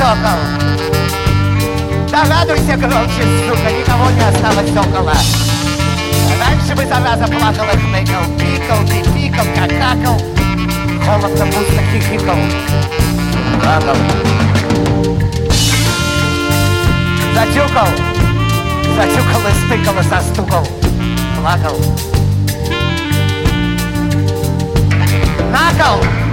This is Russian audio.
сокол. Да радуйся громче, сука, никого не осталось около. Раньше бы зараза плакал и хныкал, пикал, пипикал, какакал, холодно пусто хихикал, плакал. Затюкал, затюкал и стыкал и застукал, плакал. Накол!